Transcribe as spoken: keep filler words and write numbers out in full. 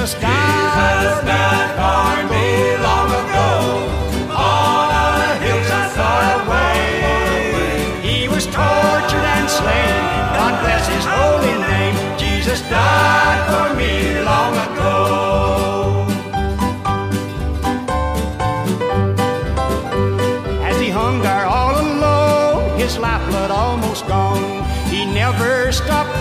Jesus died, Jesus died for me long ago on a hillside far away. He was tortured and slain, God bless his holy name. Jesus died for me long ago. As he hung there all alone, his lifeblood almost gone, he never stopped